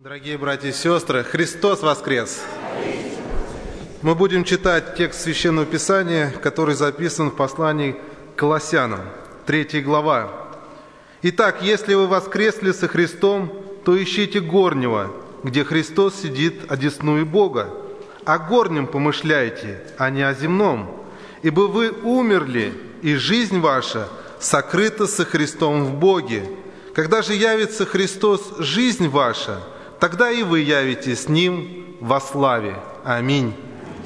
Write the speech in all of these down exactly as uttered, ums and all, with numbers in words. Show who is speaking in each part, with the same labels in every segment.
Speaker 1: Дорогие братья и сестры, Христос воскрес! Мы будем читать текст Священного Писания, который записан в послании к Колоссянам, третья глава. «Итак, если вы воскресли со Христом, то ищите горнего, где Христос сидит одесную Бога. О горнем помышляйте, а не о земном, ибо вы умерли, и жизнь ваша сокрыта со Христом в Боге. Когда же явится Христос, жизнь ваша, тогда и вы явитесь с Ним во славе. Аминь».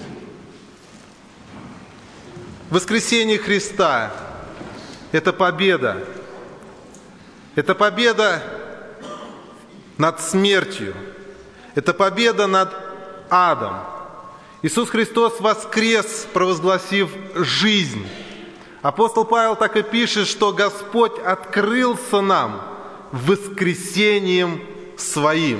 Speaker 1: Воскресение Христа – это победа. Это победа над смертью. Это победа над адом. Иисус Христос воскрес, провозгласив жизнь. Апостол Павел так и пишет, что Господь открылся нам воскресением Своим.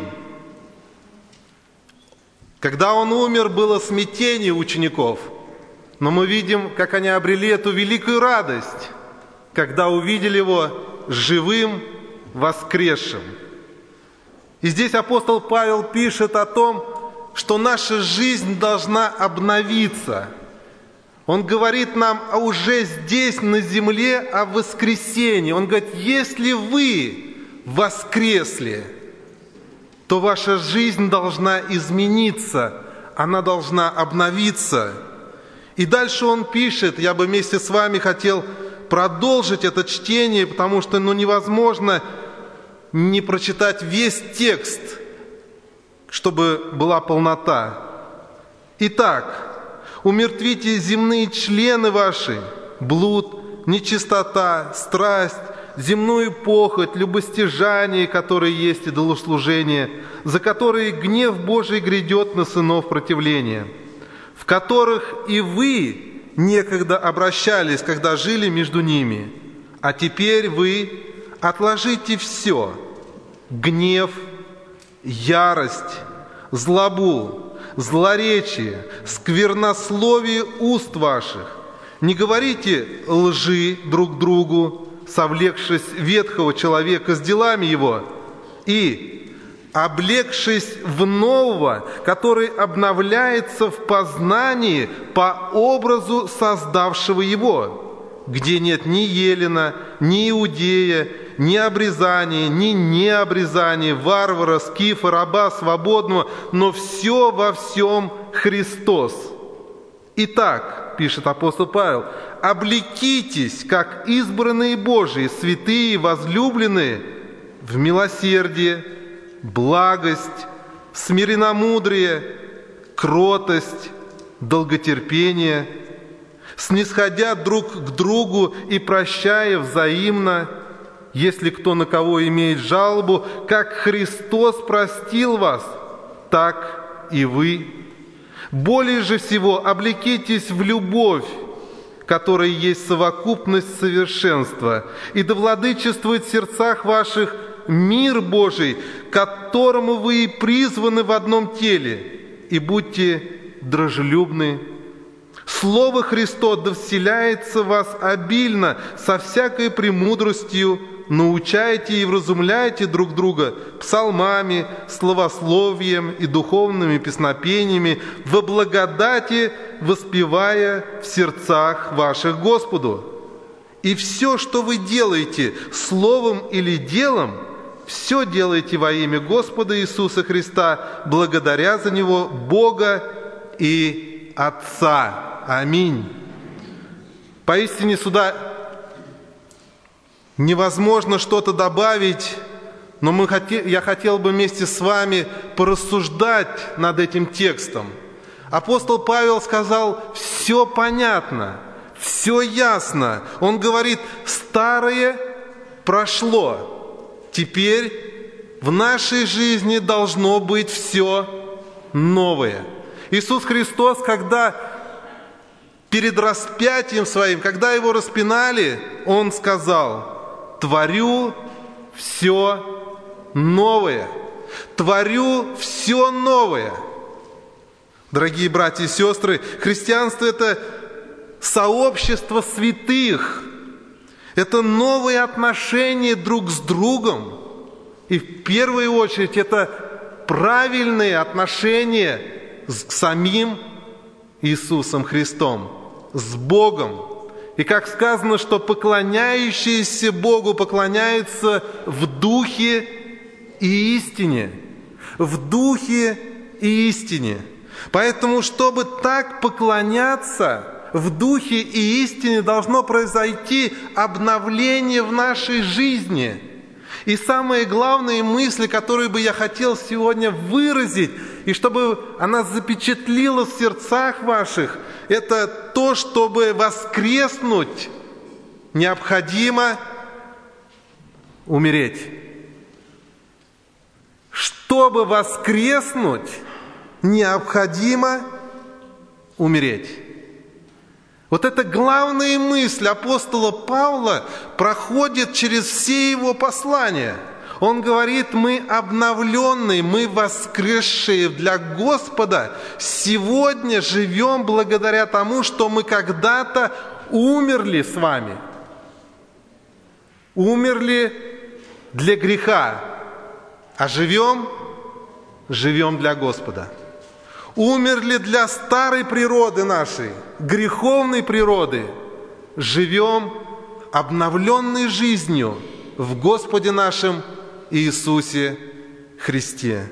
Speaker 1: Когда Он умер, было смятение учеников, но мы видим, как они обрели эту великую радость, когда увидели Его живым, воскресшим. И здесь апостол Павел пишет о том, что наша жизнь должна обновиться. Он говорит нам а уже здесь, на земле, о воскресении. Он говорит, если вы воскресли, то ваша жизнь должна измениться, она должна обновиться. И дальше он пишет, я бы вместе с вами хотел продолжить это чтение, потому что ну, невозможно не прочитать весь текст, чтобы была полнота. Итак, умертвите земные члены ваши, блуд, нечистота, страсть, земную похоть, любостяжание, которые есть идолослужение, за которые гнев Божий грядет на сынов противления, в которых и вы некогда обращались, когда жили между ними, а теперь вы отложите все – гнев, ярость, злобу, злоречие, сквернословие уст ваших. Не говорите лжи друг другу, совлекшись ветхого человека с делами его, и облегшись в нового, который обновляется в познании по образу создавшего его, где нет ни елена, ни иудея, ни обрезания, ни необрезания, варвара, скифа, раба, свободного, но все во всем Христос. Итак, пишет апостол Павел, облекитесь, как избранные Божии, святые, возлюбленные, в милосердие, благость, смиренномудрие, кротость, долготерпение, снисходя друг к другу и прощая взаимно, если кто на кого имеет жалобу, как Христос простил вас, так и вы. Более же всего облекитесь в любовь, которая есть совокупность совершенства, и да владычествует в сердцах ваших мир Божий, которому вы и призваны в одном теле, и будьте дружелюбны. Слово Христово да вселяется в вас обильно, со всякой премудростью, научайте и вразумляйте друг друга псалмами, словословием и духовными песнопениями, во благодати воспевая в сердцах ваших Господу. И все, что вы делаете, словом или делом, все делайте во имя Господа Иисуса Христа, благодаря за Него Бога и Отца. Аминь. Поистине сюда невозможно что-то добавить, но мы хотел, я хотел бы вместе с вами порассуждать над этим текстом. Апостол Павел сказал, все понятно, все ясно. Он говорит, старое прошло, теперь в нашей жизни должно быть все новое. Иисус Христос, когда перед распятием Своим, когда Его распинали, Он сказал, творю все новое, творю все новое. Дорогие братья и сестры, христианство – это сообщество святых, это новые отношения друг с другом. И в первую очередь это правильные отношения с самим Иисусом Христом, с Богом. И как сказано, что поклоняющиеся Богу поклоняются в духе и истине. В духе и истине. Поэтому, чтобы так поклоняться в духе и истине, должно произойти обновление в нашей жизни. И самые главные мысли, которые бы я хотел сегодня выразить, и чтобы она запечатлила в сердцах ваших, это то, чтобы воскреснуть, необходимо умереть. Чтобы воскреснуть, необходимо умереть. Вот эта главная мысль апостола Павла проходит через все его послания. Он говорит: мы обновленные, мы воскресшие для Господа, сегодня живем благодаря тому, что мы когда-то умерли с вами. Умерли для греха, а живем, живем для Господа. Умерли для старой природы нашей, греховной природы. Живем обновленной жизнью в Господе нашем Иисусе Христе.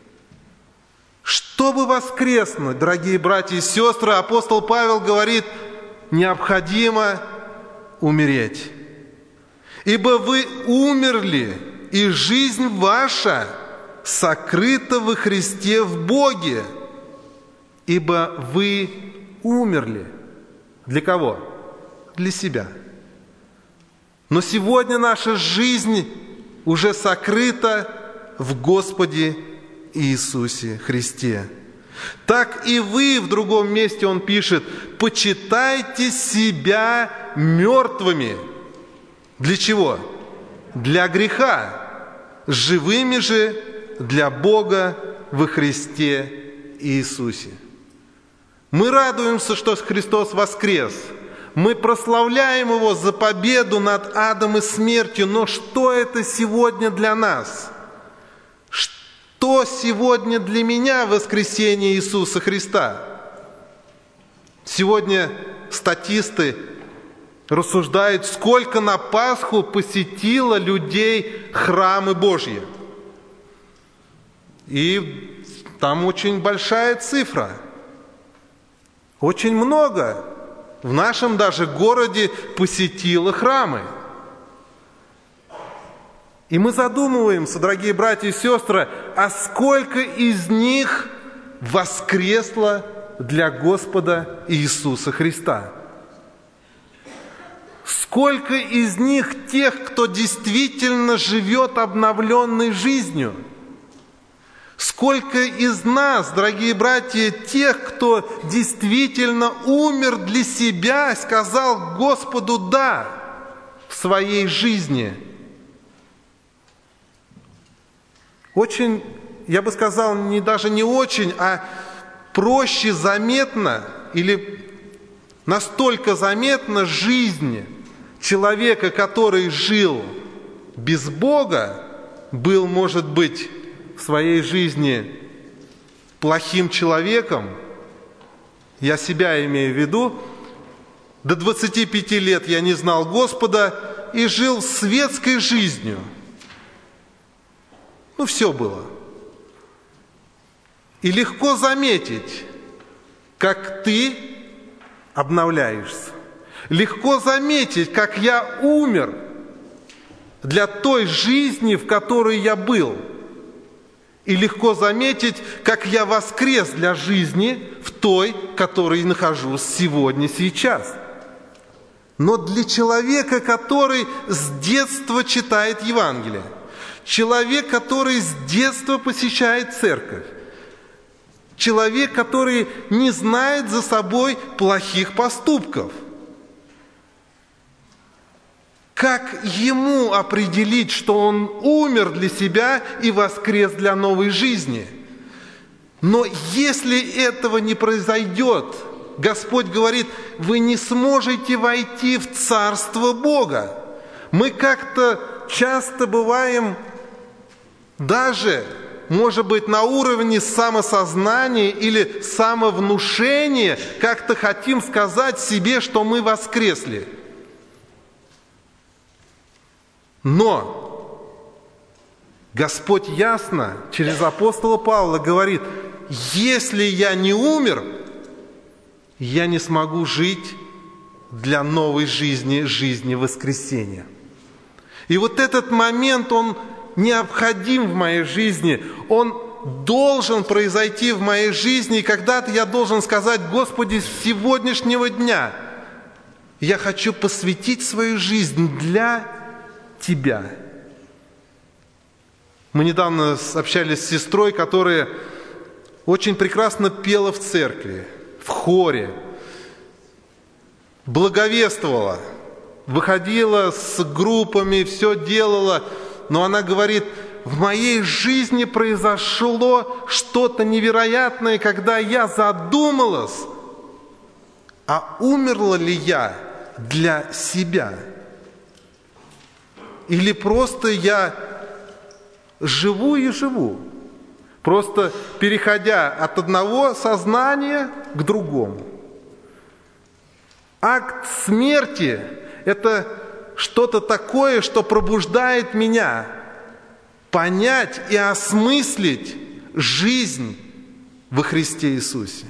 Speaker 1: Чтобы воскреснуть, дорогие братья и сестры, апостол Павел говорит: необходимо умереть. Ибо вы умерли, и жизнь ваша сокрыта во Христе в Боге. Ибо вы умерли. Для кого? Для себя. Но сегодня наша жизнь уже сокрыта в Господе Иисусе Христе. Так и вы, в другом месте он пишет: почитайте себя мертвыми. Для чего? Для греха. Живыми же для Бога во Христе Иисусе. Мы радуемся, что Христос воскрес. Мы прославляем Его за победу над адом и смертью. Но что это сегодня для нас? Что сегодня для меня воскресение Иисуса Христа? Сегодня статисты рассуждают, сколько на Пасху посетило людей храмы Божьи. И там очень большая цифра. Очень много в нашем даже городе посетило храмы. И мы задумываемся, дорогие братья и сестры, а сколько из них воскресло для Господа Иисуса Христа? Сколько из них тех, кто действительно живет обновленной жизнью? Сколько из нас, дорогие братья, тех, кто действительно умер для себя, сказал Господу «да» в своей жизни? Очень, я бы сказал, не, даже не очень, а проще заметно или настолько заметна жизнь человека, который жил без Бога, был, может быть, в своей жизни плохим человеком, я себя имею в виду, до двадцати пяти лет я не знал Господа и жил светской жизнью. Ну, все было. И легко заметить, как ты обновляешься. Легко заметить, как я умер для той жизни, в которой я был. И легко заметить, как я воскрес для жизни в той, в которой нахожусь сегодня, сейчас. Но для человека, который с детства читает Евангелие, человек, который с детства посещает церковь, человек, который не знает за собой плохих поступков, как ему определить, что он умер для себя и воскрес для новой жизни? Но если этого не произойдет, Господь говорит, вы не сможете войти в Царство Бога. Мы как-то часто бываем даже может быть, на уровне самосознания или самовнушения как-то хотим сказать себе, что мы воскресли. Но Господь ясно через апостола Павла говорит: если я не умер, я не смогу жить для новой жизни, жизни воскресения. И вот этот момент, он необходим в моей жизни, он должен произойти в моей жизни, и когда-то я должен сказать: Господи, с сегодняшнего дня я хочу посвятить свою жизнь для Тебя. Мы недавно общались с сестрой, которая очень прекрасно пела в церкви, в хоре, благовествовала, выходила с группами, все делала, но она говорит: в моей жизни произошло что-то невероятное, когда я задумалась, а умерла ли я для себя? Или просто я живу и живу, просто переходя от одного сознания к другому. Акт смерти – это что-то такое, что пробуждает меня понять и осмыслить жизнь во Христе Иисусе.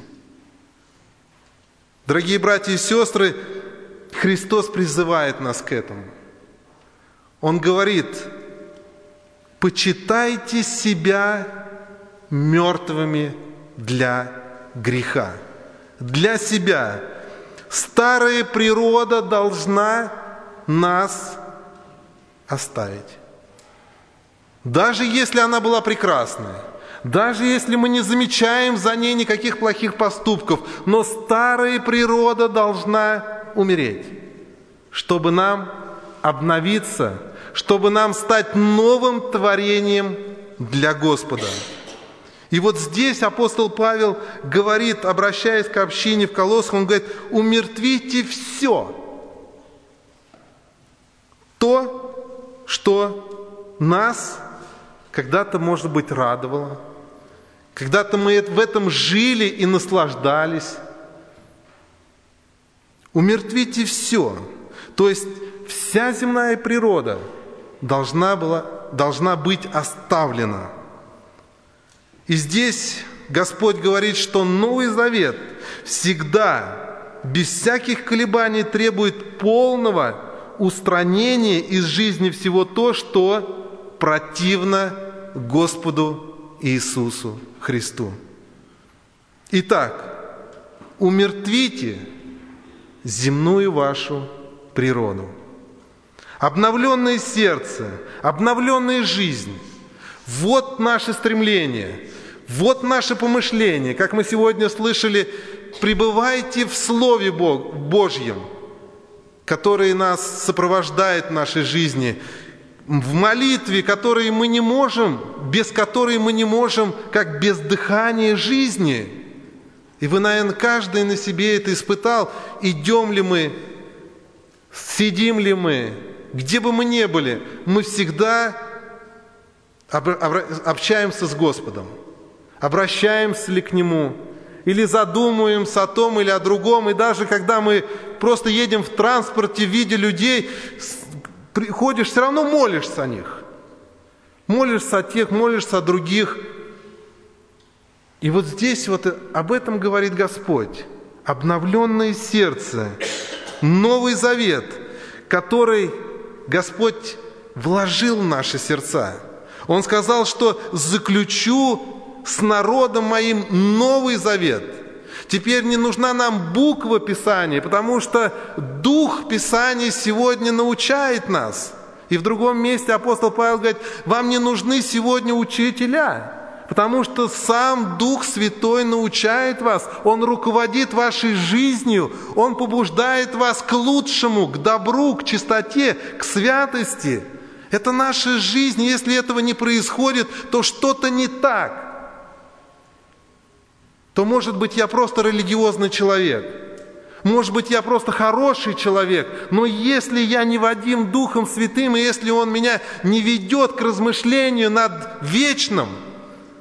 Speaker 1: Дорогие братья и сестры, Христос призывает нас к этому. Он говорит: почитайте себя мертвыми для греха. Для себя. Старая природа должна нас оставить. Даже если она была прекрасная, даже если мы не замечаем за ней никаких плохих поступков, но старая природа должна умереть, чтобы нам обновиться, чтобы нам стать новым творением для Господа. И вот здесь апостол Павел говорит, обращаясь к общине в Колоссах, он говорит: умертвите все то, что нас когда-то, может быть, радовало, когда-то мы в этом жили и наслаждались. Умертвите все. То есть вся земная природа должна была, должна быть оставлена. И здесь Господь говорит, что Новый Завет всегда, без всяких колебаний, требует полного устранения из жизни всего то, что противно Господу Иисусу Христу. Итак, умертвите земную вашу природу. Обновленное сердце, обновленная жизнь – вот наше стремление, вот наше помышление. Как мы сегодня слышали, пребывайте в Слове Божьем, которое нас сопровождает в нашей жизни, в молитве, которой мы не можем, без которой мы не можем, как без дыхания жизни. И вы, наверное, каждый на себе это испытал. Идем ли мы, сидим ли мы, где бы мы ни были, мы всегда общаемся с Господом. Обращаемся ли к Нему, или задумываемся о том или о другом. И даже когда мы просто едем в транспорте, видя людей, приходишь, все равно молишься о них. Молишься о тех, молишься о других. И вот здесь вот об этом говорит Господь. Обновленное сердце, Новый Завет, который Господь вложил в наши сердца. Он сказал, что заключу с народом моим Новый Завет. Теперь не нужна нам буква Писания, потому что Дух Писания сегодня научает нас. И в другом месте апостол Павел говорит: вам не нужны сегодня учителя, потому что сам Дух Святой научает вас, Он руководит вашей жизнью, Он побуждает вас к лучшему, к добру, к чистоте, к святости. Это наша жизнь. Если этого не происходит, то что-то не так. То, может быть, я просто религиозный человек. Может быть, я просто хороший человек. Но если я не водим Духом Святым, и если Он меня не ведет к размышлению над вечным,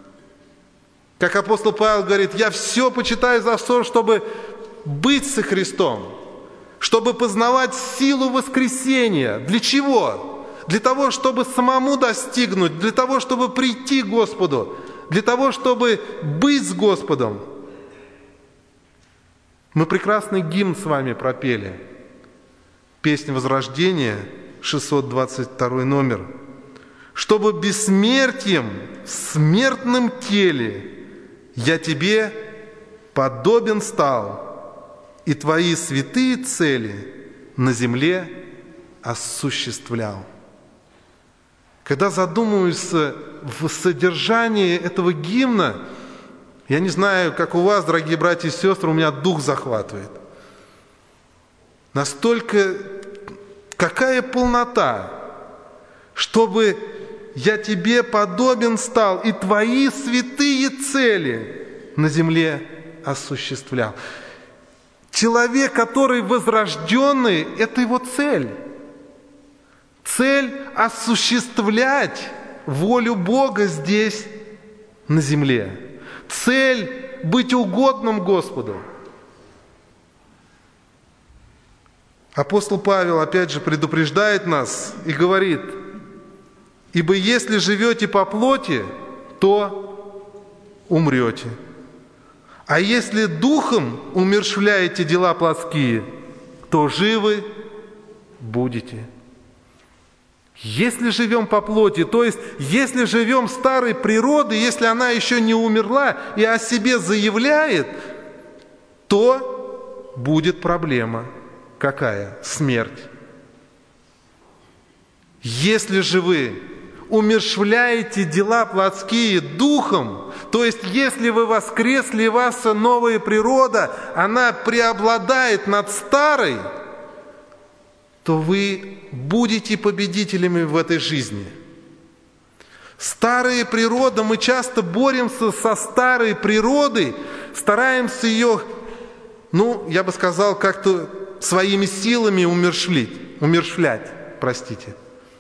Speaker 1: Как апостол Павел говорит, я все почитаю за ссор, чтобы быть со Христом, чтобы познавать силу воскресения. Для чего? Для того, чтобы самому достигнуть, для того, чтобы прийти к Господу, для того, чтобы быть с Господом. Мы прекрасный гимн с вами пропели. Песня Возрождения, шестьсот двадцать второй номер. Чтобы бессмертием в смертном теле я тебе подобен стал, и твои святые цели на земле осуществлял. Когда задумываюсь в содержании этого гимна, я не знаю, как у вас, дорогие братья и сестры, у меня дух захватывает. Настолько, какая полнота, чтобы я тебе подобен стал, и твои святые цели на земле осуществлял. Человек, который возрожденный, это его цель. Цель осуществлять волю Бога здесь, на земле. Цель быть угодным Господу. Апостол Павел опять же предупреждает нас и говорит: «Ибо если живете по плоти, то умрете. А если духом умерщвляете дела плотские, то живы будете». Если живем по плоти, то есть если живем старой природой, если она еще не умерла и о себе заявляет, то будет проблема. Какая? Смерть. Если же вы умерщвляете дела плотские духом, то есть если вы воскресли, и ваша новая природа, она преобладает над старой, то вы будете победителями в этой жизни. Старая природа, мы часто боремся со старой природой, стараемся ее, ну, я бы сказал, как-то своими силами умерщвлять, умерщвлять, простите.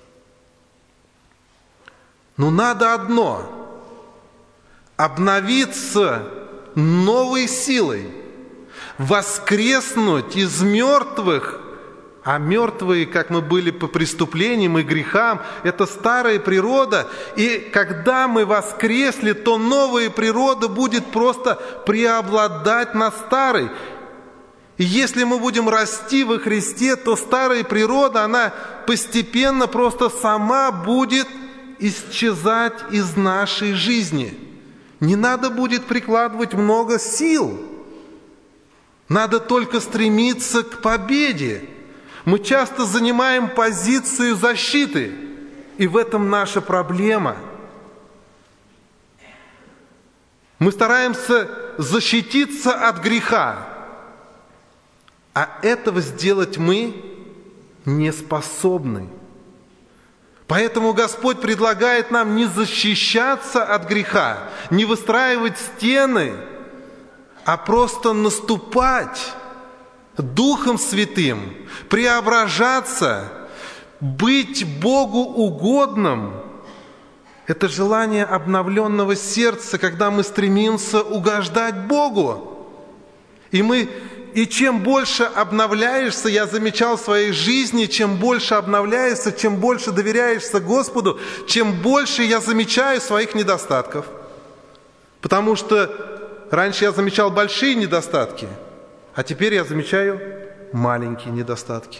Speaker 1: Но надо одно – обновиться новой силой, воскреснуть из мертвых. А мертвые, как мы были по преступлениям и грехам, это старая природа. И когда мы воскресли, то новая природа будет просто преобладать над старой. И если мы будем расти во Христе, то старая природа, она постепенно просто сама будет исчезать из нашей жизни. Не надо будет прикладывать много сил. Надо только стремиться к победе. Мы часто занимаем позицию защиты, и в этом наша проблема. Мы стараемся защититься от греха, а этого сделать мы не способны. Поэтому Господь предлагает нам не защищаться от греха, не выстраивать стены, а просто наступать Духом Святым, преображаться, быть Богу угодным. Это желание обновленного сердца, когда мы стремимся угождать Богу. И мы, и чем больше обновляешься, я замечал в своей жизни, чем больше обновляешься, чем больше доверяешься Господу, чем больше я замечаю своих недостатков. Потому что раньше я замечал большие недостатки, а теперь я замечаю маленькие недостатки.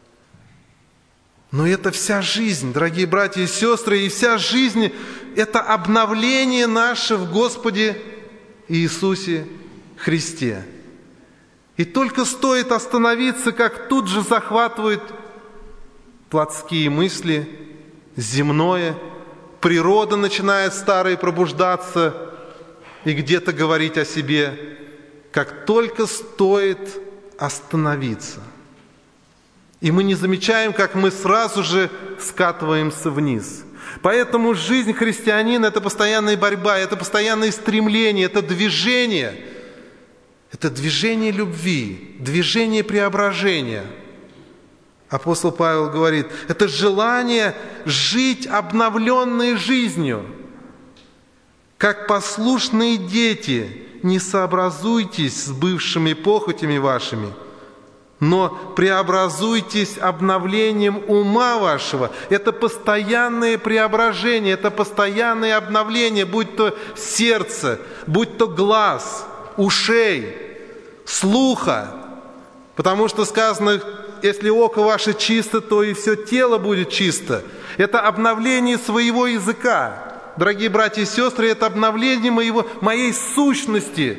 Speaker 1: Но это вся жизнь, дорогие братья и сестры, и вся жизнь – это обновление наше в Господе Иисусе Христе. И только стоит остановиться, как тут же захватывают плотские мысли, земное, природа начинает старой пробуждаться и где-то говорить о себе. Как только стоит остановиться. И мы не замечаем, как мы сразу же скатываемся вниз. Поэтому жизнь христианина – это постоянная борьба, это постоянное стремление, это движение. Это движение любви, движение преображения. Апостол Павел говорит, это желание жить обновленной жизнью. Как послушные дети, не сообразуйтесь с бывшими похотями вашими, но преобразуйтесь обновлением ума вашего. Это постоянное преображение, это постоянное обновление, будь то сердце, будь то глаз, ушей, слуха. Потому что сказано, если око ваше чисто, то и все тело будет чисто. Это обновление своего языка. Дорогие братья и сестры, это обновление моего, моей сущности.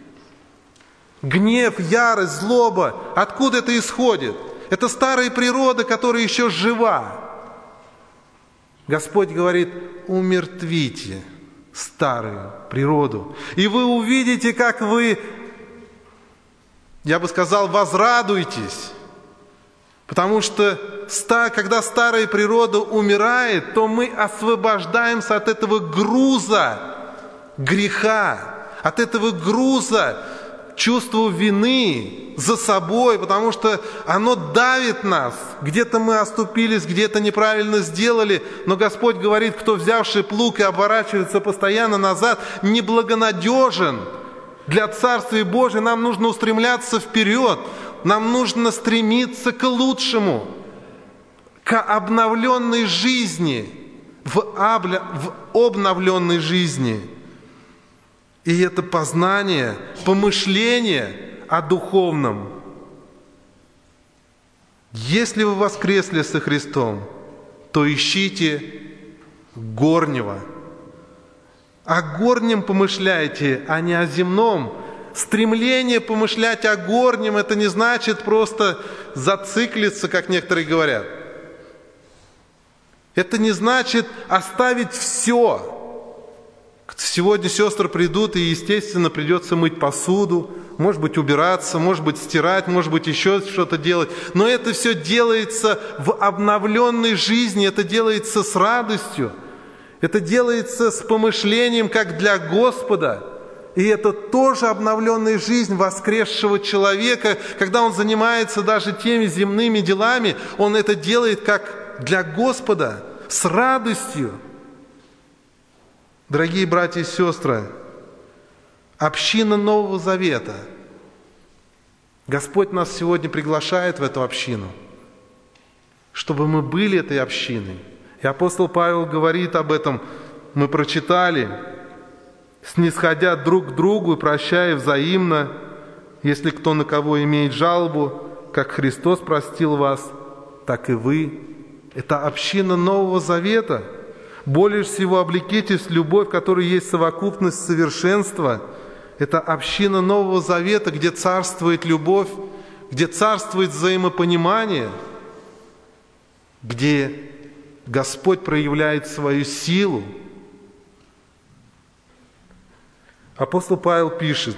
Speaker 1: Гнев, ярость, злоба. Откуда это исходит? Это старая природа, которая еще жива. Господь говорит, умертвите старую природу. И вы увидите, как вы, я бы сказал, возрадуетесь. Потому что, когда старая природа умирает, то мы освобождаемся от этого груза греха, от этого груза чувства вины за собой, потому что оно давит нас. Где-то мы оступились, где-то неправильно сделали, но Господь говорит, кто, взявший плуг и оборачивается постоянно назад, неблагонадежен для Царствия Божия. Нам нужно устремляться вперед. Нам нужно стремиться к лучшему, к обновленной жизни, в, обля... в обновленной жизни. И это познание, помышление о духовном. Если вы воскресли со Христом, то ищите горнего. О горнем помышляйте, а не о земном. Стремление помышлять о горнем, это не значит просто зациклиться, как некоторые говорят. Это не значит оставить все. Сегодня сестры придут, и, естественно, придется мыть посуду, может быть, убираться, может быть, стирать, может быть, еще что-то делать. Но это все делается в обновленной жизни, это делается с радостью, это делается с помышлением, как для Господа. И это тоже обновленная жизнь воскресшего человека, когда он занимается даже теми земными делами, он это делает как для Господа, с радостью. Дорогие братья и сестры, община Нового Завета. Господь нас сегодня приглашает в эту общину, чтобы мы были этой общиной. И апостол Павел говорит об этом, мы прочитали, снисходя друг к другу и прощая взаимно, если кто на кого имеет жалобу, как Христос простил вас, так и вы. Это община Нового Завета. Более всего облекитесь в любовь, в которой есть совокупность совершенства. Это община Нового Завета, где царствует любовь, где царствует взаимопонимание, где Господь проявляет свою силу. Апостол Павел пишет: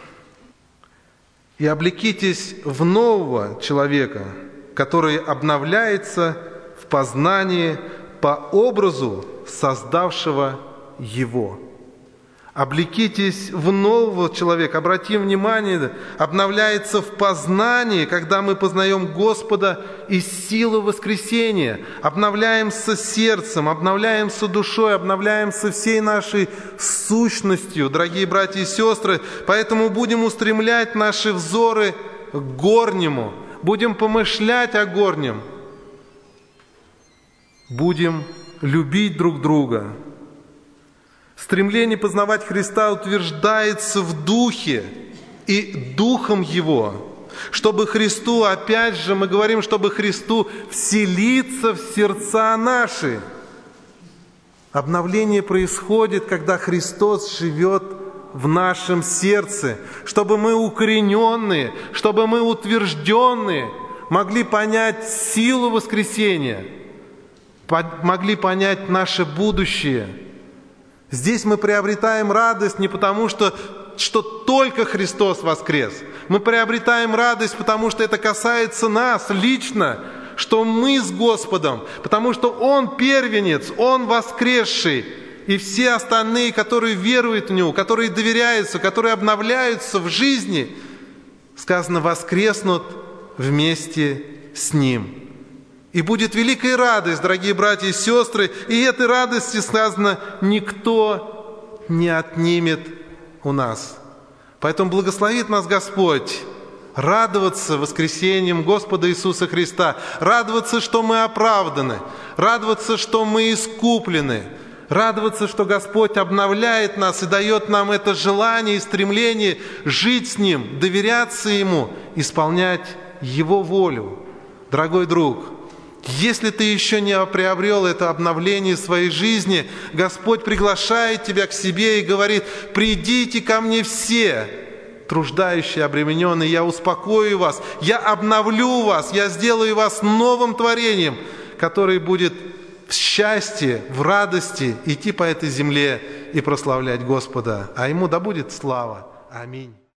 Speaker 1: «И облекитесь в нового человека, который обновляется в познании по образу создавшего его». Облекитесь в нового человека. Обратим внимание, обновляется в познании, когда мы познаем Господа из силы воскресения. Обновляемся сердцем, обновляемся душой, обновляемся всей нашей сущностью, дорогие братья и сестры. Поэтому будем устремлять наши взоры к горнему, будем помышлять о горнем, будем любить друг друга. Стремление познавать Христа утверждается в Духе и Духом Его, чтобы Христу, опять же, мы говорим, чтобы Христу вселиться в сердца наши. Обновление происходит, когда Христос живет в нашем сердце, чтобы мы укорененные, чтобы мы утвержденные могли понять силу воскресения, могли понять наше будущее. Здесь мы приобретаем радость не потому, что, что только Христос воскрес. Мы приобретаем радость, потому что это касается нас лично, что мы с Господом, потому что Он первенец, Он воскресший. И все остальные, которые веруют в Него, которые доверяются, которые обновляются в жизни, сказано, воскреснут вместе с Ним. И будет великая радость, дорогие братья и сестры, и этой радости, сказано, никто не отнимет у нас. Поэтому благословит нас Господь радоваться воскресением Господа Иисуса Христа, радоваться, что мы оправданы, радоваться, что мы искуплены, радоваться, что Господь обновляет нас и дает нам это желание и стремление жить с Ним, доверяться Ему, исполнять Его волю. Дорогой друг, если ты еще не приобрел это обновление своей жизни, Господь приглашает тебя к себе и говорит: «Придите ко мне все, труждающие, обремененные, я успокою вас, я обновлю вас, я сделаю вас новым творением, которое будет в счастье, в радости идти по этой земле и прославлять Господа, а Ему да будет слава». Аминь.